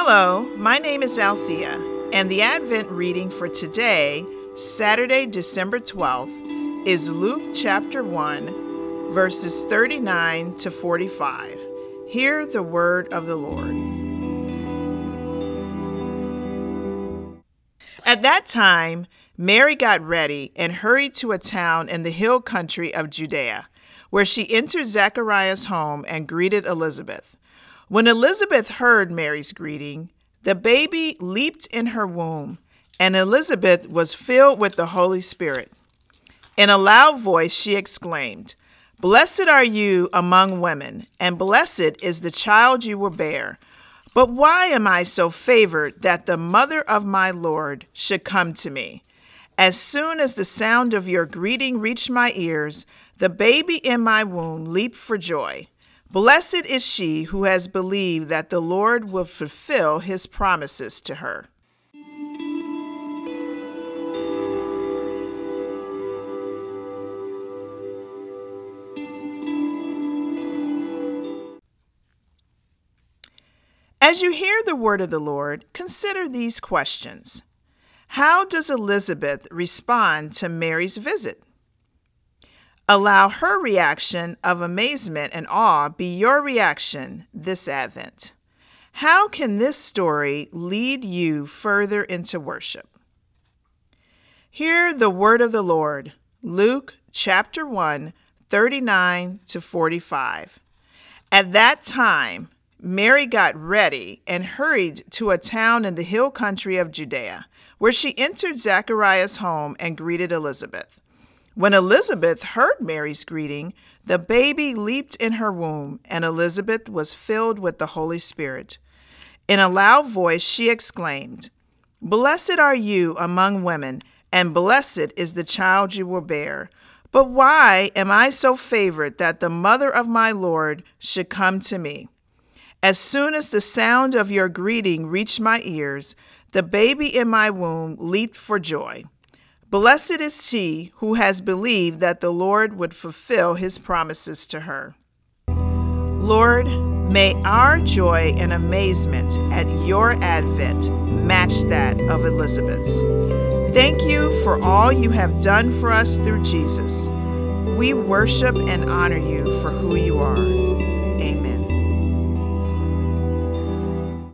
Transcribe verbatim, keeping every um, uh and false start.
Hello, my name is Althea, and the Advent reading for today, Saturday, December twelfth, is Luke chapter one, verses thirty-nine to forty-five. Hear the word of the Lord. At that time, Mary got ready and hurried to a town in the hill country of Judea, where she entered Zechariah's home and greeted Elizabeth. When Elizabeth heard Mary's greeting, the baby leaped in her womb, and Elizabeth was filled with the Holy Spirit. In a loud voice she exclaimed, "Blessed are you among women, and blessed is the child you will bear. But why am I so favored that the mother of my Lord should come to me? As soon as the sound of your greeting reached my ears, the baby in my womb leaped for joy. Blessed is she who has believed that the Lord will fulfill his promises to her." As you hear the word of the Lord, consider these questions. How does Elizabeth respond to Mary's visit? Allow her reaction of amazement and awe be your reaction this Advent. How can this story lead you further into worship? Hear the word of the Lord, Luke chapter one, thirty-nine to forty-five. At that time, Mary got ready and hurried to a town in the hill country of Judea, where she entered Zechariah's home and greeted Elizabeth. When Elizabeth heard Mary's greeting, the baby leaped in her womb, and Elizabeth was filled with the Holy Spirit. In a loud voice she exclaimed, "Blessed are you among women, and blessed is the child you will bear. But why am I so favored that the mother of my Lord should come to me? As soon as the sound of your greeting reached my ears, the baby in my womb leaped for joy. Blessed is she who has believed that the Lord would fulfill his promises to her." Lord, may our joy and amazement at your advent match that of Elizabeth's. Thank you for all you have done for us through Jesus. We worship and honor you for who you are.